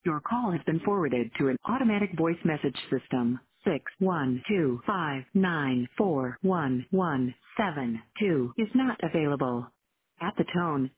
Your call has been forwarded to an automatic voice message system. 61259411172 is not available. At the tone,